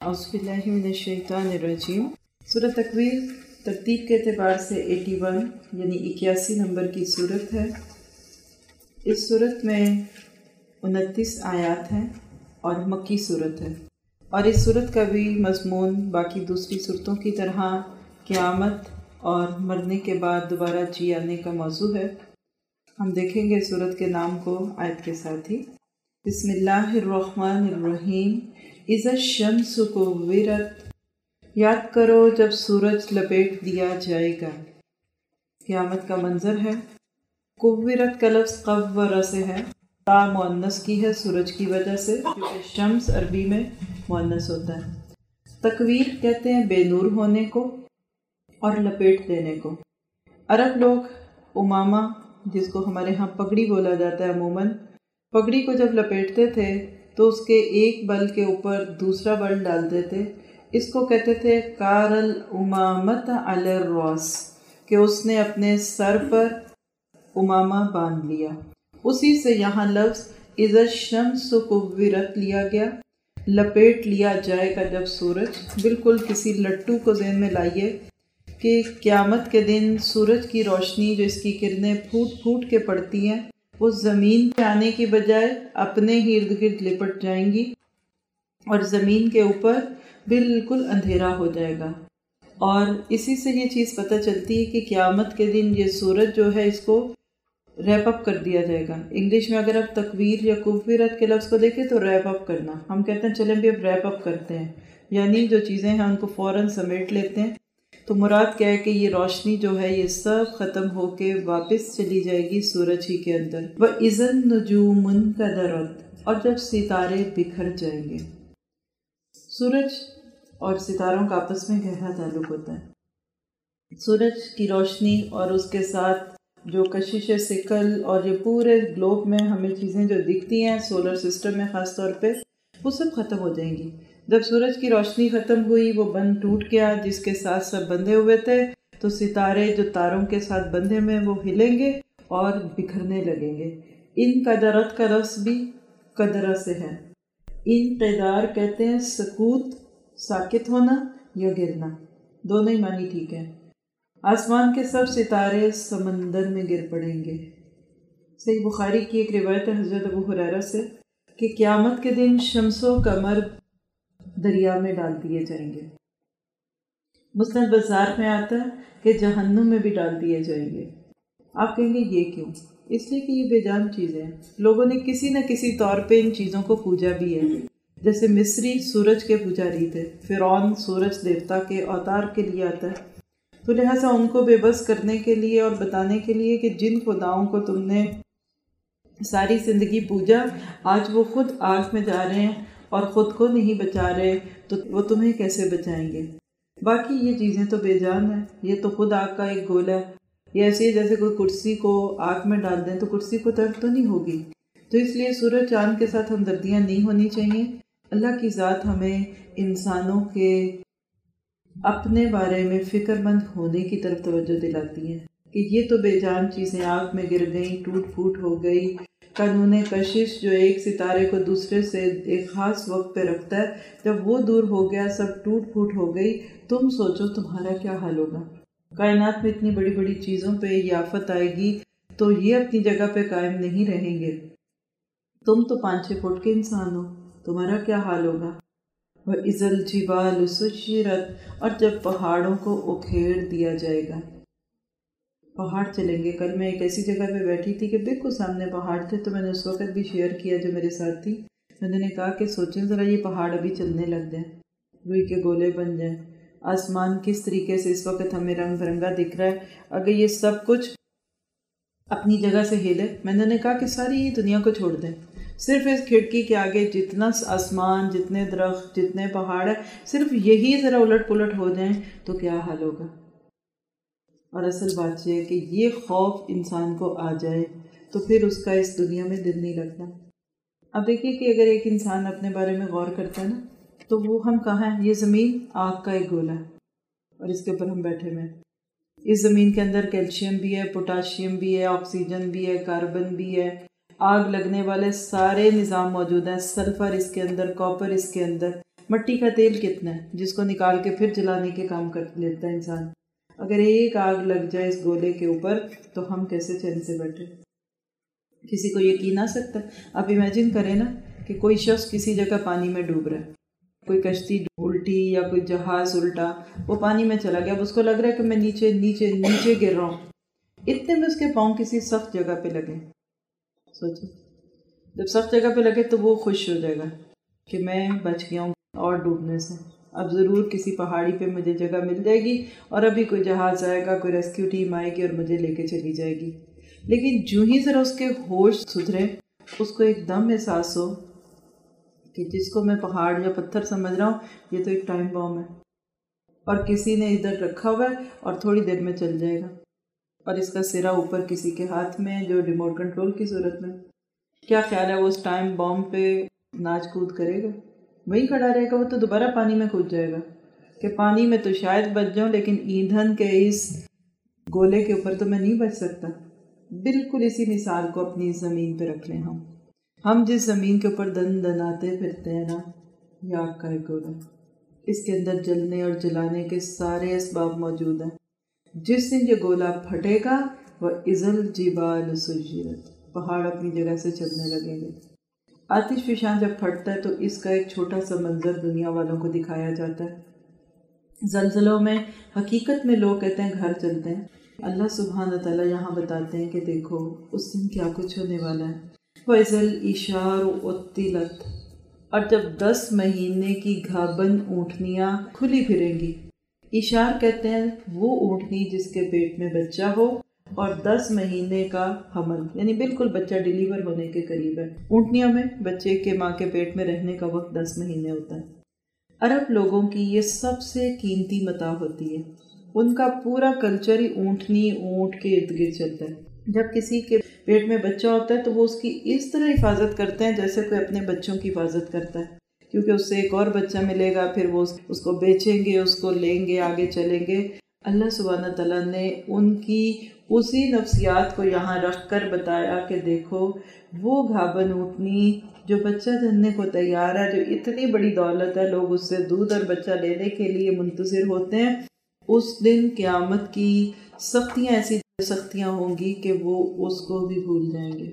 اعوذ باللہ من الشیطان الرجیم۔ سورۃ تکویر ترتیب کے اعتبار سے 81 یعنی 81 نمبر کی سورت ہے۔ اس سورت میں 29 آیات ہیں اور مکی سورت ہے، اور اس سورت کا بھی مضمون باقی دوسری سورتوں کی طرح قیامت اور مرنے کے بعد دوبارہ جی آنے کا موضوع ہے۔ ہم دیکھیں گے سورت کے نام کو آیت کے ساتھ ہی۔ بسم اللہ الرحمن الرحیم۔ اذا الشمس کورت، یاد کرو جب سورج لپیٹ دیا جائے گا۔ قیامت کا منظر ہے۔ کورت کا لفظ قور سے ہے، تا مؤنث کی ہے سورج کی وجہ سے، کیونکہ شمس عربی میں مؤنث ہوتا ہے۔ تکویر کہتے ہیں بے نور ہونے کو اور لپیٹ دینے کو۔ عرب لوگ امامہ، جس کو ہمارے ہاں پگڑی بولا جاتا ہے عموماً، پگڑی کو جب لپیٹتے تھے تو اس کے ایک بل کے اوپر دوسرا بل ڈالتے تھے۔ اس کو کہتے تھے کار الامامۃ علی الراس، کہ اس نے اپنے سر پر امامہ باندھ لیا۔ اسی سے یہاں لفظ اذا الشمس کورت لیا گیا، لپیٹ لیا جائے گا جب سورج۔ بالکل کسی لٹو کو ذہن میں لائیے کہ قیامت کے دن سورج کی روشنی جو اس کی کرنیں پھوٹ پھوٹ کے پڑتی ہیں، وہ زمین پہ آنے کی بجائے اپنے ہی ارد گرد لپٹ جائیں گی اور زمین کے اوپر بالکل اندھیرا ہو جائے گا۔ اور اسی سے یہ چیز پتہ چلتی ہے کہ قیامت کے دن یہ سورج جو ہے اس کو ریپ اپ کر دیا جائے گا۔ انگلش میں اگر آپ تکویر یا کورت کے لفظ کو دیکھیں تو ریپ اپ کرنا، ہم کہتے ہیں چلیں بھی اب ریپ اپ کرتے ہیں، یعنی جو چیزیں ہیں ان کو فوراً سمیٹ لیتے ہیں۔ تو مراد کیا ہے کہ یہ روشنی جو ہے یہ سب ختم ہو کے واپس چلی جائے گی سورج ہی کے اندر۔ وَإِذَا النُّجُومُ انكَدَرَتْ، اور جب ستارے بکھر جائیں گے۔ سورج اور ستاروں کا آپس میں گہرا تعلق ہوتا ہے۔ سورج کی روشنی اور اس کے ساتھ جو کشش ثقل اور یہ پورے گلوب میں ہمیں چیزیں جو دکھتی ہیں سولر سسٹم میں خاص طور پہ، وہ سب ختم ہو جائیں گی۔ جب سورج کی روشنی ختم ہوئی، وہ بند ٹوٹ گیا جس کے ساتھ سب بندھے ہوئے تھے، تو ستارے جو تاروں کے ساتھ بندھے میں وہ ہلیں گے اور بکھرنے لگیں گے۔ انقدرت کا لفظ بھی قدرہ سے ہے۔ انقدار کہتے ہیں سکوت، ساکت ہونا یا گرنا، دونوں ہی معنی ٹھیک ہے۔ آسمان کے سب ستارے سمندر میں گر پڑیں گے۔ صحیح بخاری کی ایک روایت ہے حضرت ابو ہریرہ سے کہ قیامت کے دن شمس و قمر دریا میں ڈال دیے جائیں گے۔ مسند بازار میں آتا ہے کہ جہنم میں بھی ڈال دیے جائیں گے۔ آپ کہیں گے یہ کیوں؟ اس لیے کہ یہ بے جان چیزیں ہیں، لوگوں نے کسی نہ کسی طور پہ ان چیزوں کو پوجا بھی ہے۔ جیسے مصری سورج کے پجاری تھے، فرعون سورج دیوتا کے اوتار کے لیے آتا ہے، تو لہٰذا ان کو بے بس کرنے کے لیے اور بتانے کے لیے کہ جن خداؤں کو تم نے ساری زندگی پوجا، آج وہ خود آگ میں جا رہے ہیں اور خود کو نہیں بچا رہے، تو وہ تمہیں کیسے بچائیں گے؟ باقی یہ چیزیں تو بے جان ہیں، یہ تو خود آگ کا ایک گولا ہے۔ یہ ایسے جیسے کوئی کرسی کو آگ میں ڈال دیں تو کرسی کو درد تو نہیں ہوگی۔ تو اس لیے سورج چاند کے ساتھ ہمدردیاں نہیں ہونی چاہیے۔ اللہ کی ذات ہمیں انسانوں کے اپنے بارے میں فکر مند ہونے کی طرف توجہ دلاتی ہے کہ یہ تو بے جان چیزیں آگ میں گر گئیں، ٹوٹ پھوٹ ہو گئی۔ قانون کشش جو ایک ستارے کو دوسرے سے ایک خاص وقت پہ رکھتا ہے، جب وہ دور ہو گیا، سب ٹوٹ پھوٹ ہو گئی، تم سوچو تمہارا کیا حال ہوگا۔ کائنات میں اتنی بڑی بڑی چیزوں پہ یہ آفت آئے گی تو یہ اپنی جگہ پہ قائم نہیں رہیں گے۔ تم تو 5-6 فٹ کے انسان ہو، تمہارا کیا حال ہوگا۔ وَإِذَا الْجِبَالُ سُيِّرَتْ، اور جب پہاڑوں کو اکھیڑ دیا جائے گا۔ پہاڑ چلیں گے۔ کل میں ایک ایسی جگہ پہ بیٹھی تھی کہ بالکل سامنے پہاڑ تھے، تو میں نے اس وقت بھی شیئر کیا جو میرے ساتھ تھی، میں نے کہا کہ سوچیں ذرا یہ پہاڑ ابھی چلنے لگ جائیں، روئی کے گولے بن جائیں، آسمان کس طریقے سے اس وقت ہمیں رنگ برنگا دکھ رہا ہے، اگر یہ سب کچھ اپنی جگہ سے ہلے۔ میں نے کہا کہ ساری دنیا کو چھوڑ دیں، صرف اس کھڑکی کے آگے جتنا آسمان، جتنے درخت، جتنے پہاڑ ہیں، صرف یہی ذرا الٹ پلٹ ہو جائیں تو کیا حال ہوگا۔ اور اصل بات یہ ہے کہ یہ خوف انسان کو آ جائے تو پھر اس کا اس دنیا میں دل نہیں لگتا۔ اب دیکھیے کہ اگر ایک انسان اپنے بارے میں غور کرتا ہے نا، تو وہ ہم کہاں ہیں؟ یہ زمین آگ کا ایک گولا ہے اور اس کے اوپر ہم بیٹھے ہوئے ہیں۔ اس زمین کے اندر کیلشیم بھی ہے، پوٹاشیم بھی ہے، آکسیجن بھی ہے، کاربن بھی ہے، آگ لگنے والے سارے نظام موجود ہیں، سلفر اس کے اندر، کاپر اس کے اندر، مٹی کا تیل کتنا ہے جس کو نکال کے پھر جلانے کے کام کر لیتا ہے انسان. اگر ایک آگ لگ جائے اس گولے کے اوپر تو ہم کیسے چین سے بیٹھے؟ کسی کو یقین آ سکتا ہے؟ آپ امیجن کریں نا کہ کوئی شخص کسی جگہ پانی میں ڈوب رہا ہے، کوئی کشتی الٹی یا کوئی جہاز الٹا وہ پانی میں چلا گیا، اب اس کو لگ رہا ہے کہ میں نیچے نیچے نیچے گر رہا ہوں، اتنے میں اس کے پاؤں کسی سخت جگہ پہ لگے. سوچو جب سخت جگہ پہ لگے تو وہ خوش ہو جائے گا کہ میں بچ گیا ہوں اور ڈوبنے سے، اب ضرور کسی پہاڑی پہ مجھے جگہ مل جائے گی اور ابھی کوئی جہاز آئے گا، کوئی ریسکیو ٹیم آئے گی اور مجھے لے کے چلی جائے گی. لیکن جو ہی ذرا اس کے ہوش سدھرے، اس کو ایک دم احساس ہو کہ جس کو میں پہاڑ یا پتھر سمجھ رہا ہوں یہ تو ایک ٹائم بم ہے اور کسی نے ادھر رکھا ہوا ہے اور تھوڑی دیر میں چل جائے گا، اور اس کا سرا اوپر کسی کے ہاتھ میں جو ریموٹ کنٹرول کی صورت میں. کیا خیال ہے وہ اس ٹائم بم پہ ناچ کود کرے گا؟ وہی کھڑا رہے گا؟ وہ تو دوبارہ پانی میں کود جائے گا کہ پانی میں تو شاید بچ جاؤں لیکن ایندھن کے اس گولے کے اوپر تو میں نہیں بچ سکتا. بالکل اسی مثال کو اپنی زمین پہ رکھ لیں. ہم جس زمین کے اوپر دن دناتے پھرتے ہیں نا، یہ آگ کا ایک گولا، اس کے اندر جلنے اور جلانے کے سارے اسباب موجود ہیں. جس دن یہ گولا پھٹے گا وَإِذَا الْجِبَالُ سُجِّرَتْ، پہاڑ اپنی جگہ سے چلنے لگیں گے. آتش فشاں جب پھٹتا ہے تو اس کا ایک چھوٹا سا منظر دنیا والوں کو دکھایا جاتا ہے. زلزلوں میں حقیقت میں لوگ کہتے ہیں گھر چلتے ہیں، اللہ سبحانہ تعالیٰ یہاں بتاتے ہیں کہ دیکھو اس دن کیا کچھ ہونے والا ہے. وَإِذَا الْإِشَارُ عُطِّلَتْ، اور جب 10 مہینے کی گھابن اونٹنیاں کھلی پھریں گی. اشار کہتے ہیں وہ اونٹنی جس کے پیٹ میں بچہ ہو اور 10 مہینے کا حمل، یعنی بالکل بچہ ڈیلیور ہونے کے قریب ہے. اونٹنیوں میں بچے کے ماں کے پیٹ میں رہنے کا وقت 10 مہینے ہوتا ہے. عرب لوگوں کی یہ سب سے قیمتی متاع ہوتی ہے. ان کا پورا کلچر ہی اونٹنی اونٹ کے ارد گرد چلتا ہے. جب کسی کے پیٹ میں بچہ ہوتا ہے تو وہ اس کی اس طرح حفاظت کرتے ہیں جیسے کوئی اپنے بچوں کی حفاظت کرتا ہے، کیونکہ اس سے ایک اور بچہ ملے گا، پھر وہ اس کو بیچیں گے، اس کو لیں گے، آگے چلیں گے. اللہ سبحانہ تعالیٰ نے ان کی اسی نفسیات کو یہاں رکھ کر بتایا کہ دیکھو وہ گھابن اونٹنی جو بچہ جننے کو تیار ہے، جو اتنی بڑی دولت ہے، لوگ اس سے دودھ اور بچہ لینے کے لیے منتظر ہوتے ہیں، اس دن قیامت کی سختیاں ایسی سختیاں ہوں گی کہ وہ اس کو بھی بھول جائیں گے.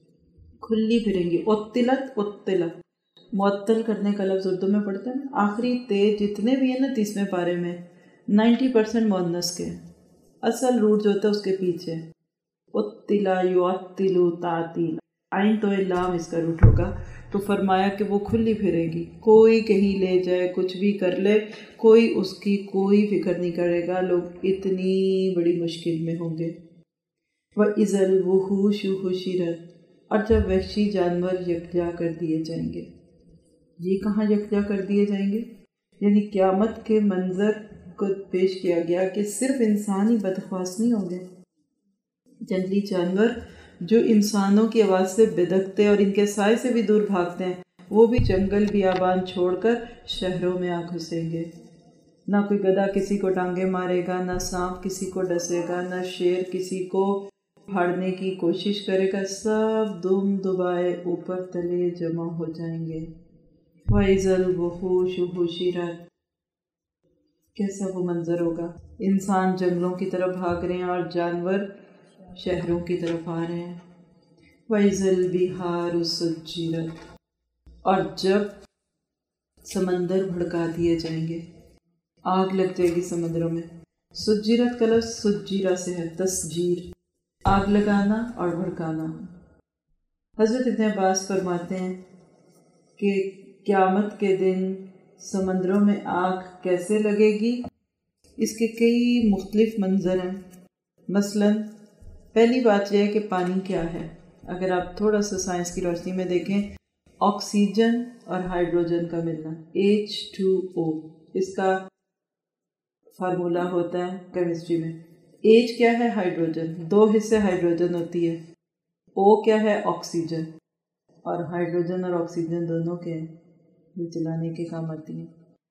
کھلی پھریں گی. عطلت معطل کرنے کا لفظ اردو میں پڑھتے ہیں. آخری تیز جتنے بھی ہیں نا 30ویں پارے میں 90% مؤنث کے، اصل روٹ جو ہوتا ہے اس کے پیچھے. عطلا یعطلو تعطیل، عین تو لام اس کا روٹ ہوگا. تو فرمایا کہ وہ کھلی پھرے گی، کوئی کہیں لے جائے، کچھ بھی کر لے، کوئی اس کی کوئی فکر نہیں کرے گا. لوگ اتنی بڑی مشکل میں ہوں گے. وَإِذَا الْوُحُوشُ حُشِرَتْ، اور جب وحشی جانور یکجا کر دیے جائیں گے. یہ کہاں یکجا کر دیے جائیں گے؟ یعنی قیامت کے منظر کو پیش کیا گیا کہ صرف انسان ہی بدخواست نہیں ہوں گے. جنگلی جانور جو انسانوں کی آواز سے بدکتے اور ان کے سائے سے بھی دور بھاگتے ہیں، وہ بھی جنگل بیابان چھوڑ کر شہروں میں آ گھسیں گے. نہ کوئی گدھا کسی کو ٹانگے مارے گا، نہ سانپ کسی کو ڈسے گا، نہ شیر کسی کو پھاڑنے کی کوشش کرے گا. سب دم دبائے اوپر تلے جمع ہو جائیں گے. وَإِذَا الْوُحُوشُ حُشِرَتْ، کیسا وہ منظر ہوگا. انسان جنگلوں کی طرف بھاگ رہے ہیں اور جانور شہروں کی طرف آ رہے ہیں. وَإِذَا الْبِحَارُ سُجِّرَتْ، اور جب سمندر بھڑکا دیے جائیں گے، آگ لگ جائے گی سمندروں میں. سجیرت کا لفظ سجیرہ سے ہے، تسجیر، آگ لگانا اور بھڑکانا. حضرت ابن عباس فرماتے ہیں کہ قیامت کے دن سمندروں میں آگ کیسے لگے گی، اس کے کئی مختلف منظر ہیں. مثلا پہلی بات یہ ہے کہ پانی کیا ہے. اگر آپ تھوڑا سا سائنس کی روشنی میں دیکھیں، آکسیجن اور ہائیڈروجن کا ملنا، H2O، اس کا فارمولا ہوتا ہے کیمسٹری میں. H کیا ہے؟ ہائیڈروجن، 2 حصے ہائیڈروجن ہوتی ہے. O کیا ہے؟ آکسیجن. اور ہائیڈروجن اور آکسیجن دونوں کے ہیں جو چلانے کے کام آتی ہیں.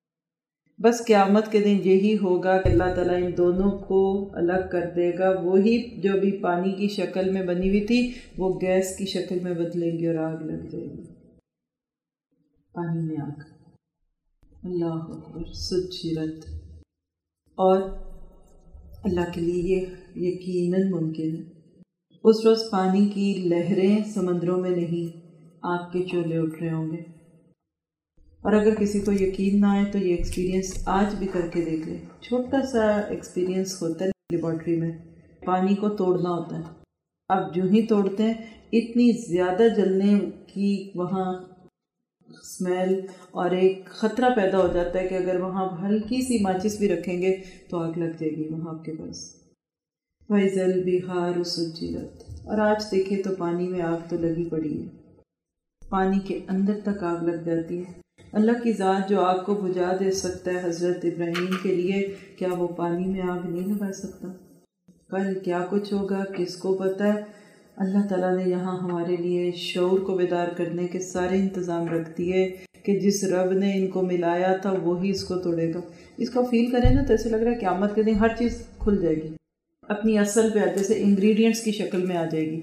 بس قیامت کے دن یہی ہوگا کہ اللہ تعالیٰ ان دونوں کو الگ کر دے گا. وہی جو بھی پانی کی شکل میں بنی ہوئی تھی وہ گیس کی شکل میں بدلیں گی اور آگ لگ جائے گی. پانی میں آگ. اللہ اکبر، سجرت. اور اللہ کے لیے یہ یقیناً ممکن ہے. اس روز پانی کی لہریں سمندروں میں نہیں، آگ کے شعلے اٹھ رہے ہوں گے. اور اگر کسی کو یقین نہ آئے تو یہ ایکسپیرینس آج بھی کر کے دیکھ لے. چھوٹا سا ایکسپیرینس ہوتا ہے لیبارٹری میں، پانی کو توڑنا ہوتا ہے. اب جو ہی توڑتے ہیں اتنی زیادہ جلنے کی وہاں اسمیل اور ایک خطرہ پیدا ہو جاتا ہے کہ اگر وہاں ہلکی سی ماچس بھی رکھیں گے تو آگ لگ جائے گی وہاں آپ کے پاس. وَإِذَا الْبِحَارُ سُجِّرَتْ. اور آج دیکھیں تو پانی میں آگ تو لگی پڑی ہے، پانی کے اندر تک آگ لگ جاتی ہے. اللہ کی ذات جو آگ کو بجھا دے سکتا ہے حضرت ابراہیم کے لیے، کیا وہ پانی میں آگ نہیں لگا سکتا؟ کل کیا کچھ ہوگا کس کو پتہ ہے. اللہ تعالیٰ نے یہاں ہمارے لیے شعور کو بیدار کرنے کے سارے انتظام رکھ دیے کہ جس رب نے ان کو ملایا تھا وہی اس کو توڑے گا. اس کو فیل کریں نا تو ایسے لگ رہا ہے قیامت کے دن ہر چیز کھل جائے گی، اپنی اصل پہ جیسے انگریڈینٹس کی شکل میں آ جائے گی.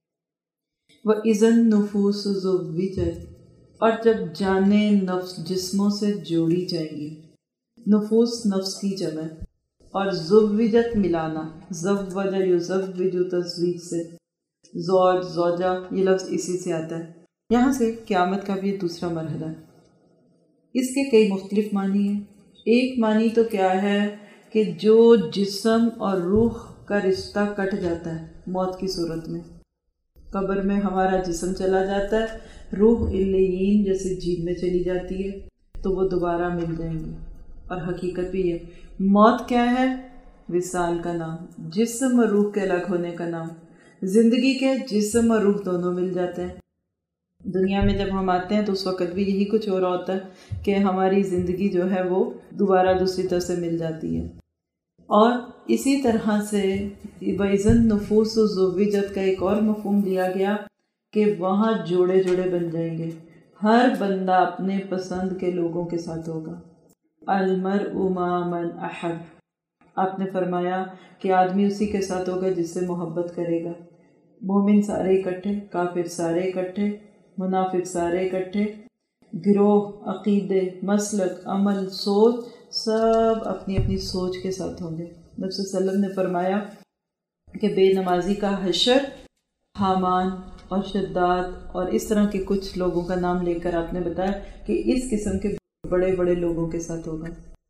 وَإِذَا النُّفُوسُ زُوِّجَتْ. اور جب جانیں نفس جسموں سے جوڑی جائیں گی. نفوس نفس کی جمع، اور زوجت ملانا، زوجہ یزوج تزویج سے، زوج زوجہ یہ لفظ اسی سے آتا ہے. یہاں سے قیامت کا بھی دوسرا مرحلہ ہے. اس کے کئی مختلف معنی ہیں. ایک معنی تو کیا ہے کہ جو جسم اور روح کا رشتہ کٹ جاتا ہے موت کی صورت میں. قبر میں ہمارا جسم چلا جاتا ہے، روح علیین جیسے جیب میں چلی جاتی ہے تو وہ دوبارہ مل جائیں گی. اور حقیقت بھی ہے. موت کیا ہے؟ وصال کا نام، جسم اور روح کے الگ ہونے کا نام. زندگی کے جسم اور روح دونوں مل جاتے ہیں. دنیا میں جب ہم آتے ہیں تو اس وقت بھی یہی کچھ ہو رہا ہوتا ہے کہ ہماری زندگی جو ہے وہ دوبارہ دوسری طرف سے مل جاتی ہے. اور اسی طرح سے وَإِذَا النُّفُوسُ زُوِّجَتْ کا ایک اور مفہوم لیا گیا کہ وہاں جوڑے جوڑے بن جائیں گے. ہر بندہ اپنے پسند کے لوگوں کے ساتھ ہوگا. المرء مع من احب. آپ نے فرمایا کہ آدمی اسی کے ساتھ ہوگا جس سے محبت کرے گا. مومن سارے اکٹھے، کافر سارے اکٹھے، منافق سارے اکٹھے، گروہ، عقیدے، مسلک، عمل، سوچ سب اپنی اپنی سوچ کے ساتھ ہوں گے. نبی صلی اللہ علیہ وسلم نے فرمایا کہ بے نمازی کا حشر حامان اور شداد اور اس طرح کے کچھ لوگوں کا نام لے کر آپ نے بتایا کہ اس قسم کے بڑے بڑے لوگوں کے ساتھ ہوگا.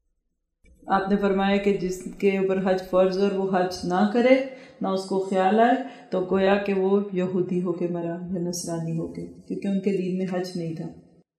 آپ نے فرمایا کہ جس کے اوپر حج فرض اور وہ حج نہ کرے، نہ اس کو خیال آئے، تو گویا کہ وہ یہودی ہو کے مرا یا نصرانی ہو کے، کیونکہ ان کے دین میں حج نہیں تھا.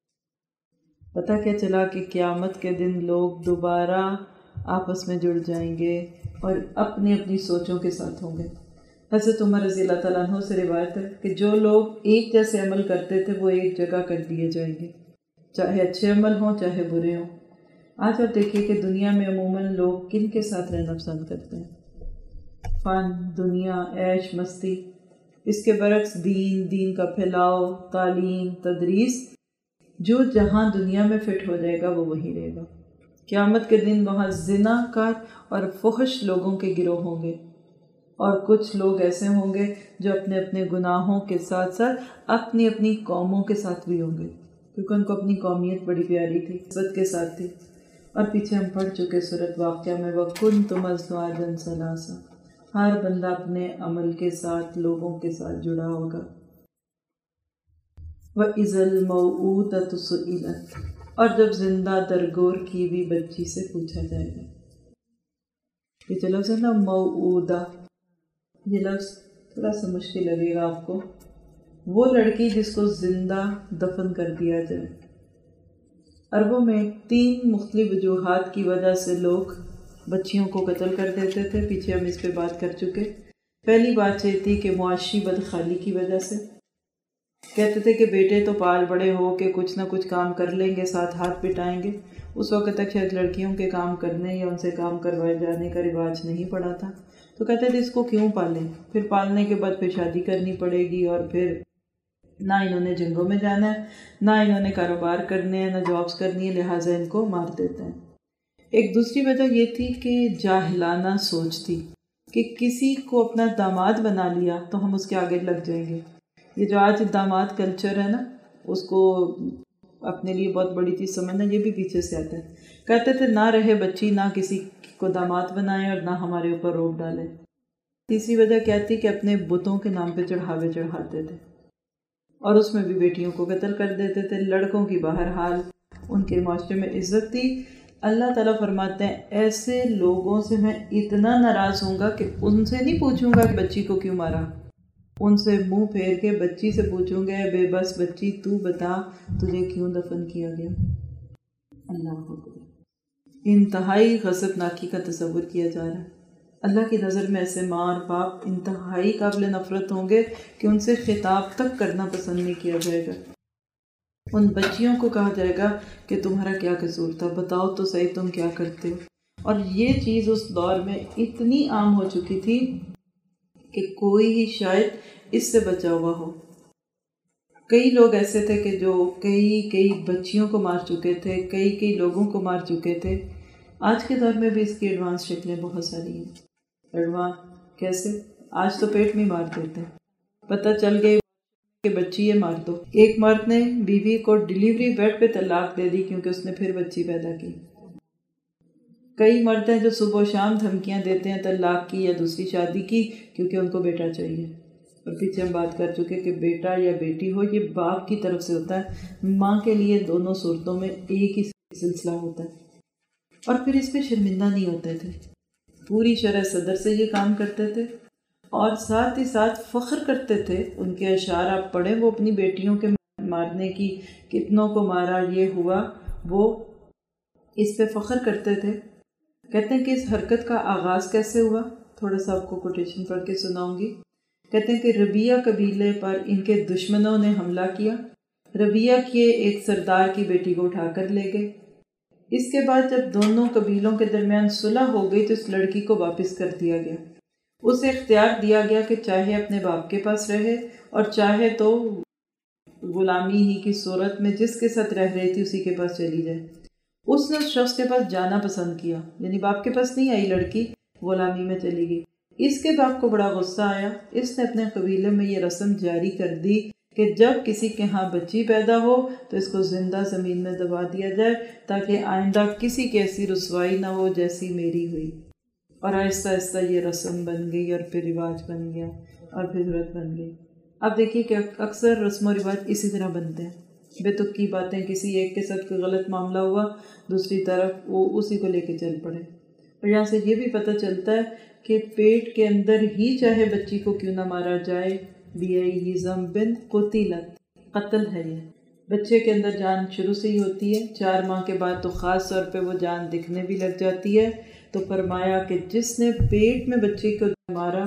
پتہ کیا چلا کہ قیامت کے دن لوگ دوبارہ آپس میں جڑ جائیں گے اور اپنی اپنی سوچوں کے ساتھ ہوں گے. حضرت عمر رضی اللہ تعالیٰ عنہ سے روایت ہے کہ جو لوگ ایک جیسے عمل کرتے تھے وہ ایک جگہ کر دیے جائیں گے، چاہے اچھے عمل ہوں چاہے برے ہوں. آج آپ دیکھیے کہ دنیا میں عموماً لوگ کن کے ساتھ رہنا پسند کرتے ہیں؟ فن، دنیا، عیش مستی. اس کے برعکس دین کا پھیلاؤ، تعلیم، تدریس. جو جہاں دنیا میں فٹ ہو جائے گا وہ وہی رہے گا. قیامت کے دن وہاں زنا کار اور فحش لوگوں کے گروہ ہوں گے، اور کچھ لوگ ایسے ہوں گے جو اپنے اپنے گناہوں کے ساتھ ساتھ اپنی اپنی قوموں کے ساتھ بھی ہوں گے، کیونکہ ان کو اپنی قومیت بڑی پیاری تھی، عزت کے ساتھ تھی. اور پیچھے ہم پڑھ چکے سورۃ واقعہ میں وَكُنْتُمْ أَزْوَاجًا ثَلَاثًا. ہر بندہ اپنے عمل کے ساتھ لوگوں کے ساتھ جڑا ہوگا. وَإِذَا الْمَوْءُودَةُ سُئِلَتْ. اور جب زندہ درگور کی بھی بچی سے پوچھا جائے گا. یہ جو لفظ ہے نا موعودہ، یہ لفظ تھوڑا سا مشکل لگے گا آپ کو. وہ لڑکی جس کو زندہ دفن کر دیا جائے. عربوں میں 3 مختلف وجوہات کی وجہ سے لوگ بچیوں کو قتل کر دیتے تھے. پیچھے ہم اس پہ بات کر چکے. پہلی بات یہ تھی کہ معاشی بدخالی کی وجہ سے. کہتے تھے کہ بیٹے تو پال بڑے ہو کے کچھ نہ کچھ کام کر لیں گے، ساتھ ہاتھ پٹائیں گے. اس وقت تک شاید لڑکیوں کے کام کرنے یا ان سے کام کروائے جانے کا رواج نہیں پڑا تھا. تو کہتے تھے اس کو کیوں پالیں، پھر پالنے کے بعد پھر شادی کرنی پڑے گی، اور پھر نہ انہوں نے جنگوں میں جانا ہے، نہ انہوں نے کاروبار کرنے ہیں، نہ جابس کرنی ہے، لہٰذا ان کو مار دیتے ہیں. ایک دوسری وجہ یہ تھی کہ جاہلانہ سوچ تھی کہ کسی کو اپنا داماد بنا لیا تو ہم اس کے آگے لگ جائیں گے. یہ جو آج داماد کلچر ہے نا، اس کو اپنے لیے بہت بڑی چیز سمجھنا، یہ بھی پیچھے سے آتا ہے۔ کہتے تھے نہ رہے بچی، نہ کسی کو داماد بنائیں اور نہ ہمارے اوپر روک ڈالیں۔ تیسری وجہ کیا تھی کہ اپنے بتوں کے نام پہ چڑھاوے چڑھاتے تھے اور اس میں بھی بیٹیوں کو قتل کر دیتے تھے۔ لڑکوں کی بہرحال ان کے معاشرے میں عزت تھی۔ اللہ تعالیٰ فرماتے ہیں ایسے لوگوں سے میں اتنا ناراض ہوں گا کہ ان سے نہیں پوچھوں گا کہ بچی کو کیوں مارا، ان سے منہ پھیر کے بچی سے پوچھوں گے بے بس بچی تو بتا تجھے کیوں دفن کیا گیا۔ اللہ اکبر، انتہائی غضب ناکی کا تصور کیا جا رہا ہے۔ اللہ کی نظر میں ایسے ماں اور باپ انتہائی قابل نفرت ہوں گے کہ ان سے خطاب تک کرنا پسند نہیں کیا جائے گا۔ ان بچیوں کو کہا جائے گا کہ تمہارا کیا قصور تھا، بتاؤ تو صحیح تم کیا کرتے ہو۔ اور یہ چیز اس دور میں اتنی عام ہو چکی تھی کہ کوئی ہی شاید اس سے بچا ہوا ہو۔ کئی لوگ ایسے تھے کہ جو کئی بچیوں کو مار چکے تھے، کئی لوگوں کو مار چکے تھے۔ آج کے دور میں بھی اس کی ایڈوانس شکلیں بہت ساری ہیں۔ ایڈوانس کیسے؟ آج تو پیٹ میں مار دیتے ہیں، پتہ چل گئی کہ بچی ہے مار دو۔ ایک مرد نے بیوی کو ڈیلیوری بیڈ پہ طلاق دے دی کیونکہ اس نے پھر بچی پیدا کی۔ کئی مرد ہیں جو صبح و شام دھمکیاں دیتے ہیں طلاق کی یا دوسری شادی کی کیونکہ ان کو بیٹا چاہیے۔ اور پیچھے ہم بات کر چکے کہ بیٹا یا بیٹی ہو یہ باپ کی طرف سے ہوتا ہے، ماں کے لیے دونوں صورتوں میں ایک ہی سلسلہ ہوتا ہے۔ اور پھر اس پہ شرمندہ نہیں ہوتے تھے، پوری شرح صدر سے یہ کام کرتے تھے اور ساتھ ہی ساتھ فخر کرتے تھے۔ ان کے اشعار آپ پڑھیں، وہ اپنی بیٹیوں کے مارنے کی، کتنوں کو مارا، یہ ہوا، وہ اس پہ فخر کرتے تھے۔ کہتے ہیں کہ اس حرکت کا آغاز کیسے ہوا، تھوڑا سا آپ کو کوٹیشن پڑھ کے سناؤں گی۔ کہتے ہیں کہ ربیہ قبیلے پر ان کے دشمنوں نے حملہ کیا، ربیہ کے ایک سردار کی بیٹی کو اٹھا کر لے گئے۔ اس کے بعد جب دونوں قبیلوں کے درمیان صلح ہو گئی تو اس لڑکی کو واپس کر دیا گیا۔ اسے اختیار دیا گیا کہ چاہے اپنے باپ کے پاس رہے اور چاہے تو غلامی ہی کی صورت میں جس کے ساتھ رہ رہی تھی اسی کے پاس چلی جائے۔ اس نے اس شخص کے پاس جانا پسند کیا، یعنی باپ کے پاس نہیں آئی لڑکی، غلامی میں چلی گئی۔ اس کے باپ کو بڑا غصہ آیا، اس نے اپنے قبیلے میں یہ رسم جاری کر دی کہ جب کسی کے ہاں بچی پیدا ہو تو اس کو زندہ زمین میں دبا دیا جائے تاکہ آئندہ کسی کی ایسی رسوائی نہ ہو جیسی میری ہوئی۔ اور آہستہ آہستہ یہ رسم بن گئی اور پھر رواج بن گیا اور پھر ضرورت بن گئی۔ اب دیکھیے کہ اکثر رسم و رواج اسی طرح بنتے ہیں، بے تک کی باتیں، کسی ایک کے ساتھ کوئی غلط معاملہ ہوا دوسری طرف وہ اسی کو لے کے چل پڑے۔ اور یہاں سے یہ بھی پتہ چلتا ہے کہ پیٹ کے اندر ہی چاہے بچی کو کیوں نہ مارا جائے، بِأَيِّ ذَنبٍ قُتِلَتْ، قتل ہے یہ۔ بچے کے اندر جان شروع سے ہی ہوتی ہے، 4 ماہ کے بعد تو خاص طور پہ وہ جان دکھنے بھی لگ جاتی ہے۔ تو فرمایا کہ جس نے پیٹ میں بچے کو مارا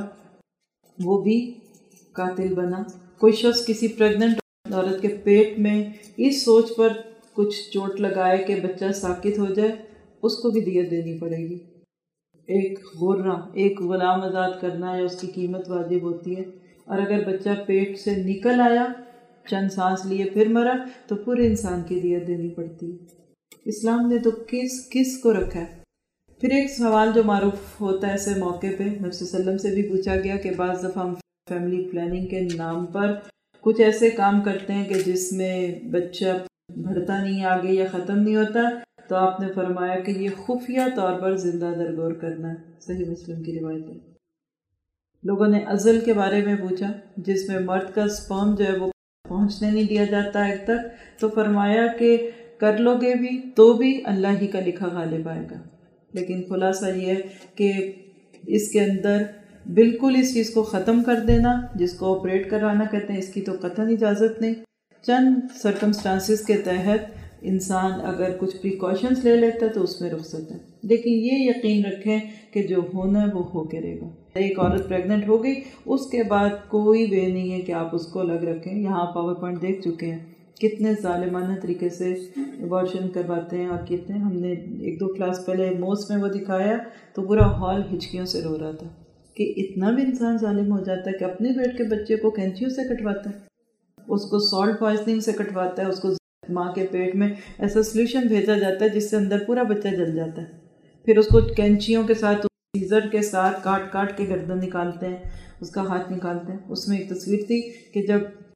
وہ بھی قاتل بنا۔ کوئی شخص کسی پریگننٹ عورت کے پیٹ میں اس سوچ پر کچھ چوٹ لگائے کہ بچہ ساکت ہو جائے، اس کو بھی دیت دینی پڑے گی۔ ایک غرہ، ایک غلام آزاد کرنا یا اس کی قیمت واجب ہوتی ہے، اور اگر بچہ پیٹ سے نکل آیا، چند سانس لیے پھر مرا تو پورے انسان کی دیت دینی پڑتی ہے۔ اسلام نے تو کس کو رکھا ہے۔ پھر ایک سوال جو معروف ہوتا ہے ایسے موقع پہ، نبی صلی اللہ علیہ وسلم سے بھی پوچھا گیا کہ بعض دفعہ ہم فیملی پلاننگ کے نام پر کچھ ایسے کام کرتے ہیں کہ جس میں بچہ بڑھتا نہیں آگے یا ختم نہیں ہوتا، تو آپ نے فرمایا کہ یہ خفیہ طور پر زندہ درگور کرنا ہے۔ صحیح مسلم کی روایت ہے۔ لوگوں نے عزل کے بارے میں پوچھا جس میں مرد کا سپرم جو ہے وہ پہنچنے نہیں دیا جاتا ایک تک، تو فرمایا کہ کر لو گے بھی تو بھی اللہ ہی کا لکھا غالب آئے گا۔ لیکن خلاصہ یہ ہے کہ اس کے اندر بالکل اس چیز کو ختم کر دینا جس کو آپریٹ کروانا کہتے ہیں، اس کی تو قطعاً اجازت نہیں۔ چند سرکمسٹانسز کے تحت انسان اگر کچھ پریکاشنز لے لیتا ہے تو اس میں رخصت ہے، لیکن یہ یقین رکھیں کہ جو ہونا ہے وہ ہو کے رہے گا۔ ایک عورت پریگننٹ ہو گئی، اس کے بعد کوئی وے نہیں ہے کہ آپ اس کو الگ رکھیں۔ یہاں پاور پوائنٹ دیکھ چکے ہیں کتنے ظالمانہ طریقے سے ابارشن کرواتے ہیں، اور کتنے، ہم نے 1-2 کلاس پہلے موس میں وہ دکھایا تو پورا ہال ہچکیوں سے رو رہا تھا کہ اتنا بھی انسان ظالم ہو جاتا ہے کہ اپنے پیٹ کے بچے کو کینچیوں سے کٹواتا ہے، اس کو سالٹ پوائزننگ سے کٹواتا ہے، اس کو ماں کے پیٹ میں ایسا سلیوشن بھیجا جاتا ہے جس سے اندر پورا بچہ جل جاتا ہے، پھر اس کو کینچیوں کے ساتھ، سیزر کے ساتھ کاٹ کے گردن نکالتے ہیں، اس کا ہاتھ نکالتے ہیں۔ اس میں ایک تصویر تھی کہ جب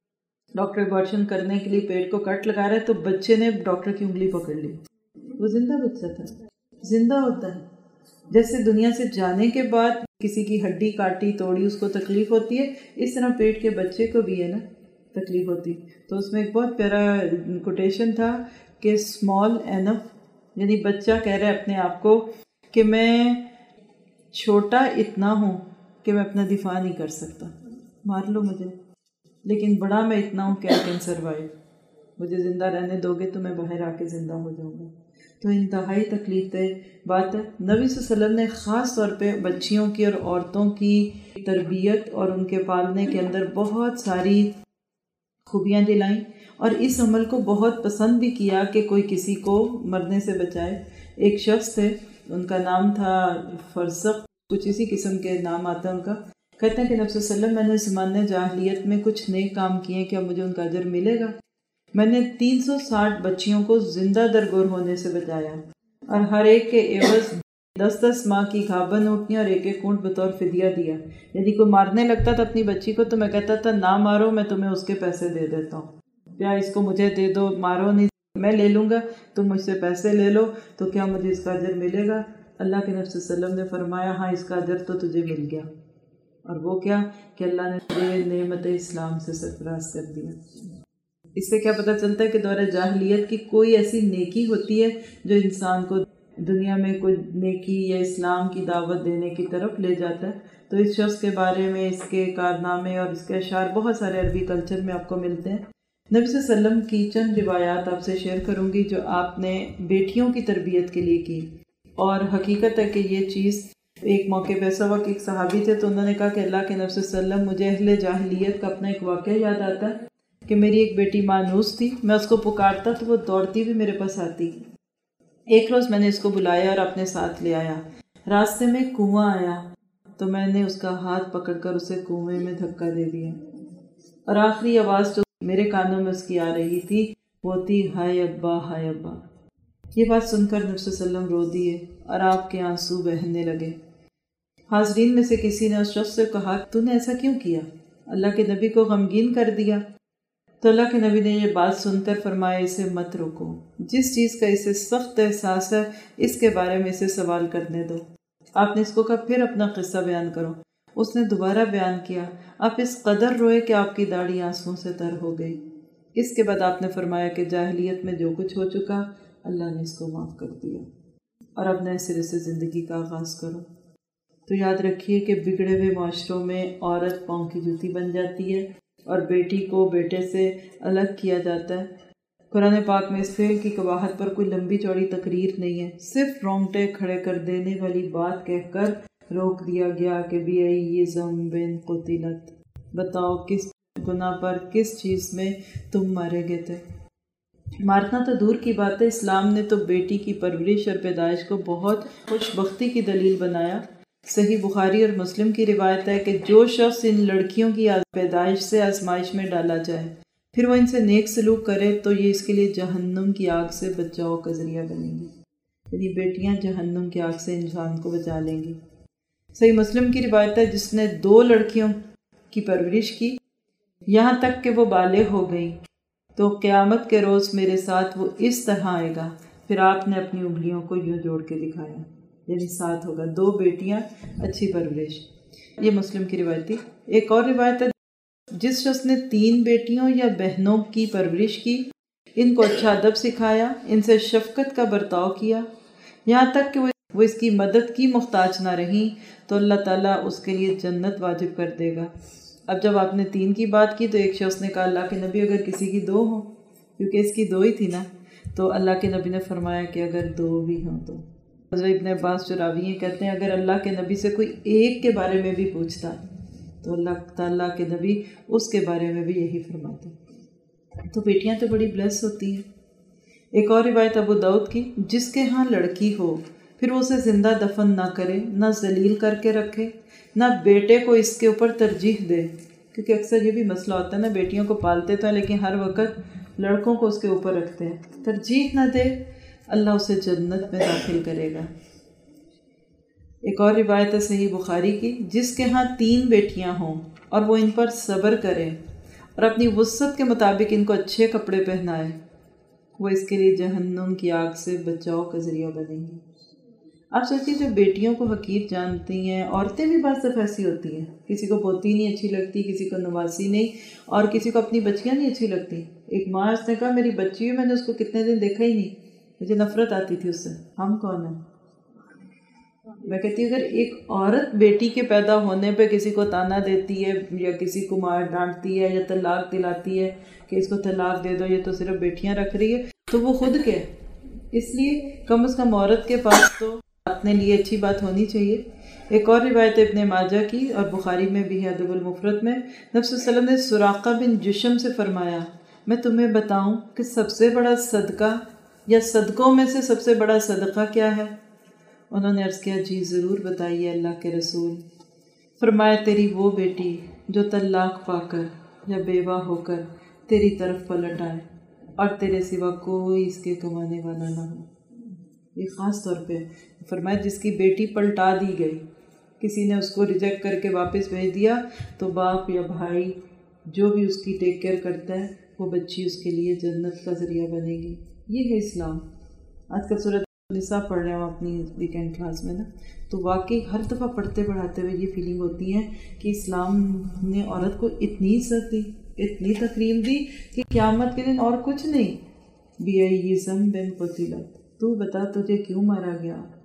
ڈاکٹر ابارشن کرنے کے لیے پیٹ کو کٹ لگا رہا ہے تو بچے نے ڈاکٹر کی انگلی پکڑ لی، وہ زندہ بچہ تھا، زندہ ہوتا ہے۔ جیسے دنیا سے جانے کے بعد کسی کی ہڈی کاٹی توڑی اس کو تکلیف ہوتی ہے، اس طرح پیٹ کے بچے کو بھی ہے نا تکلیف ہوتی۔ تو اس میں ایک بہت پیارا کوٹیشن تھا کہ اسمال اینف، یعنی بچہ کہہ رہا ہے اپنے آپ کو کہ میں چھوٹا اتنا ہوں کہ میں اپنا دفاع نہیں کر سکتا، مار لو مجھے، لیکن بڑا میں اتنا ہوں کہ آئی کین سروائیو، مجھے زندہ رہنے دو گے تو میں باہر آ کے زندہ ہو جاؤں گا۔ تو انتہائی تکلیف دہ بات ہے۔ نبی صلی اللہ علیہ وسلم نے خاص طور پہ بچیوں کی اور عورتوں کی تربیت اور ان کے پالنے کے اندر بہت ساری خوبیاں دلائیں، اور اس عمل کو بہت پسند بھی کیا کہ کوئی کسی کو مرنے سے بچائے۔ ایک شخص تھے، ان کا نام تھا فرزق، کچھ اسی قسم کے نام آتا ہے ان کا۔ کہتے ہیں کہ نبی صلی اللہ علیہ وسلم، میں نے زمانہ جاہلیت میں کچھ نیک کام کیے، کیا مجھے ان کا اجر ملے گا؟ میں نے 360 بچیوں کو زندہ درگور ہونے سے بچایا، اور ہر ایک کے عوض 10 ماہ کی گھابن اونٹنی اور ایک اونٹ بطور فدیہ دیا۔ یعنی کوئی مارنے لگتا تھا اپنی بچی کو تو میں کہتا تھا نہ مارو، میں تمہیں اس کے پیسے دے دیتا ہوں، یا اس کو مجھے دے دو، مارو نہیں، میں لے لوں گا، تم مجھ سے پیسے لے لو، تو کیا مجھے اس کا اجر ملے گا؟ اللہ کے نبی صلی اللہ علیہ وسلم نے فرمایا ہاں، اس کا اجر تو تجھے مل گیا۔ اور وہ کیا کہ اللہ نے تجھے نعمت اسلام سے سرفراز کر دیا۔ اس سے کیا پتہ چلتا ہے کہ دور جاہلیت کی کوئی ایسی نیکی ہوتی ہے جو انسان کو دنیا میں کوئی نیکی یا اسلام کی دعوت دینے کی طرف لے جاتا ہے۔ تو اس شخص کے بارے میں اس کے کارنامے اور اس کے اشعار بہت سارے عربی کلچر میں آپ کو ملتے ہیں۔ نبی صلی اللہ علیہ وسلم کی چند روایات آپ سے شیئر کروں گی جو آپ نے بیٹیوں کی تربیت کے لیے کی، اور حقیقت ہے کہ یہ چیز ایک موقع پہ ایسا ہوا کہ ایک صحابی تھے تو انہوں نے کہا کہ اللہ کے نبی صلی اللہ علیہ وسلم، مجھے اہل جاہلیت کا اپنا ایک واقعہ یاد آتا ہے کہ میری ایک بیٹی مانوس تھی، میں اس کو پکارتا تو وہ دوڑتی بھی میرے پاس آتی۔ ایک روز میں نے اس کو بلایا اور اپنے ساتھ لے آیا، راستے میں کنواں آیا تو میں نے اس کا ہاتھ پکڑ کر اسے کنویں میں دھکا دے دیا، اور آخری آواز جو میرے کانوں میں اس کی آ رہی تھی وہ تھی ہائے ابا، ہائے ابا۔ یہ بات سن کر نبی صلی اللہ علیہ وسلم رو دیے اور آپ کے آنسو بہنے لگے۔ حاضرین میں سے کسی نے اس شخص سے کہا تو نے ایسا کیوں کیا؟ اللہ کے نبی کو غمگین کر دیا۔ تو اللہ کے نبی نے یہ بات سن کر فرمایا اسے مت روکو، جس چیز کا اسے سخت احساس ہے اس کے بارے میں اسے سوال کرنے دو۔ آپ نے اس کو کہا پھر اپنا قصہ بیان کرو۔ اس نے دوبارہ بیان کیا، آپ اس قدر روئے کہ آپ کی داڑھی آنسوؤں سے تر ہو گئی۔ اس کے بعد آپ نے فرمایا کہ جاہلیت میں جو کچھ ہو چکا اللہ نے اس کو معاف کر دیا، اور اب نئے سرے سے زندگی کا آغاز کرو۔ تو یاد رکھیے کہ بگڑے ہوئے معاشروں میں عورت پاؤں کی جوتی بن جاتی ہے اور بیٹی کو بیٹے سے الگ کیا جاتا ہے۔ قرآن پاک میں اس فعل کی قباحت پر کوئی لمبی چوڑی تقریر نہیں ہے، صرف رونگٹے کھڑے کر دینے والی بات کہہ کر روک دیا گیا کہ بِأَيِّ ذَنبٍ قُتِلَتْ، بتاؤ کس گناہ پر، کس چیز میں تم مارے گئے تھے۔ مارنا تو دور کی بات ہے، اسلام نے تو بیٹی کی پرورش اور پیدائش کو بہت خوش بختی کی دلیل بنایا۔ صحیح بخاری اور مسلم کی روایت ہے کہ جو شخص ان لڑکیوں کی پیدائش سے آزمائش میں ڈالا جائے پھر وہ ان سے نیک سلوک کرے تو یہ اس کے لیے جہنم کی آگ سے بچاؤ کا ذریعہ بنیں گی، یعنی بیٹیاں جہنم کی آگ سے انسان کو بچا لیں گی۔ صحیح مسلم کی روایت ہے جس نے 2 لڑکیوں کی پرورش کی یہاں تک کہ وہ بالغ ہو گئیں تو قیامت کے روز میرے ساتھ وہ اس طرح آئے گا۔ پھر آپ نے اپنی انگلیوں کو یوں جوڑ کے دکھایا، یعنی 7 ہوگا، 2 بیٹیاں، اچھی پرورش۔ یہ مسلم کی روایت تھی۔ ایک اور روایت ہے جس شخص نے 3 بیٹیوں یا بہنوں کی پرورش کی، ان کو اچھا ادب سکھایا، ان سے شفقت کا برتاؤ کیا، یہاں تک کہ وہ اس کی مدد کی محتاج نہ رہیں، تو اللہ تعالیٰ اس کے لیے جنت واجب کر دے گا۔ اب جب آپ نے 3 کی بات کی تو ایک شخص نے کہا اللہ کے نبی اگر کسی کی 2 ہوں، کیونکہ اس کی 2 ہی تھی نا، تو اللہ کے نبی نے فرمایا کہ اگر 2 بھی ہوں تو۔ حضرت ابن عباس جو راوی ہیں کہتے ہیں اگر اللہ کے نبی سے کوئی ایک کے بارے میں بھی پوچھتا تو اللہ تعالیٰ کے نبی اس کے بارے میں بھی یہی فرماتے۔ تو بیٹیاں تو بڑی بلیس ہوتی ہیں۔ ایک اور روایت ابو داؤد کی، جس کے ہاں لڑکی ہو پھر وہ اسے زندہ دفن نہ کرے، نہ ذلیل کر کے رکھے، نہ بیٹے کو اس کے اوپر ترجیح دے، کیونکہ اکثر یہ بھی مسئلہ ہوتا ہے نا، بیٹیوں کو پالتے تو ہیں لیکن ہر وقت لڑکوں کو اس کے اوپر رکھتے ہیں، ترجیح نہ دے، اللہ اسے جنت میں داخل کرے گا۔ ایک اور روایت ہے صحیح بخاری کی، جس کے ہاں 3 بیٹیاں ہوں اور وہ ان پر صبر کرے اور اپنی وسعت کے مطابق ان کو اچھے کپڑے پہنائے، وہ اس کے لیے جہنم کی آگ سے بچاؤ کا ذریعہ بنیں گی۔ آپ سوچیے جو بیٹیوں کو حقیر جانتی ہیں، عورتیں بھی بعض دفعہ ایسی ہوتی ہیں، کسی کو پوتی نہیں اچھی لگتی، کسی کو نواسی نہیں، اور کسی کو اپنی بچیاں نہیں اچھی لگتی۔ ایک ماں اس نے کہا میری بچی ہے، میں نے اس کو کتنے دن دیکھا ہی نہیں، مجھے نفرت آتی تھی اس سے۔ ہم کون ہیں؟ میں کہتی ہوں اگر ایک عورت بیٹی کے پیدا ہونے پہ کسی کو تانا دیتی ہے یا کسی کو مار ڈانٹتی ہے یا طلاق دلاتی ہے کہ اس کو طلاق دے دو، یہ تو صرف بیٹیاں رکھ رہی ہے، تو وہ خود کیا ہے؟ اس لیے کم از کم عورت کے پاس تو اپنے لیے اچھی بات ہونی چاہیے۔ ایک اور روایت ابن ماجہ کی اور بخاری میں بھی ہے ادب المفرد میں، نبی صلی اللہ علیہ وسلم نے سراقہ بن جشم سے فرمایا میں تمہیں بتاؤں کہ سب سے بڑا صدقہ یا صدقوں میں سے سب سے بڑا صدقہ کیا ہے؟ انہوں نے عرض کیا جی ضرور بتائیے اللہ کے رسول۔ فرمایا تیری وہ بیٹی جو طلاق پا کر یا بیوہ ہو کر تیری طرف پلٹ آئے اور تیرے سوا کوئی اس کے کمانے والا نہ ہو۔ یہ خاص طور پہ فرمایا جس کی بیٹی پلٹا دی گئی، کسی نے اس کو ریجیکٹ کر کے واپس بھیج دیا، تو باپ یا بھائی جو بھی اس کی ٹیک کیئر کرتا ہے وہ بچی اس کے لیے جنت کا ذریعہ بنے گی۔ یہ ہے اسلام۔ آج کل سورۃ نساء پڑھ رہے ہوں اپنی ویکینڈ کلاس میں نا، تو واقعی ہر دفعہ پڑھتے پڑھاتے ہوئے یہ فیلنگ ہوتی ہے کہ اسلام نے عورت کو اتنی عزت دی، اتنی تکریم دی کہ قیامت کے دن اور کچھ نہیں، بِأَيِّ ذَنبٍ قُتِلَتْ، تو بتا تجھے کیوں مارا گیا؟